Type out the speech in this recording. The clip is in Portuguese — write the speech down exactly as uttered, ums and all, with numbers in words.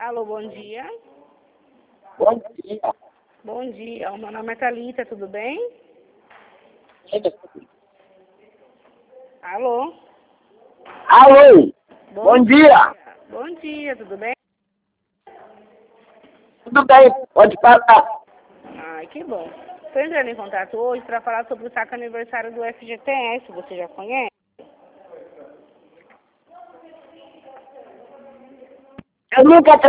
Alô, bom dia. Bom dia. Bom dia, o meu nome é Thalita, tudo bem? Alô? Alô, bom dia. Bom dia, tudo bem? Tudo bem, pode falar. Ai, que bom. Estou entrando em contato hoje para falar sobre o saco aniversário do F G T S, você já conhece? Eu nunca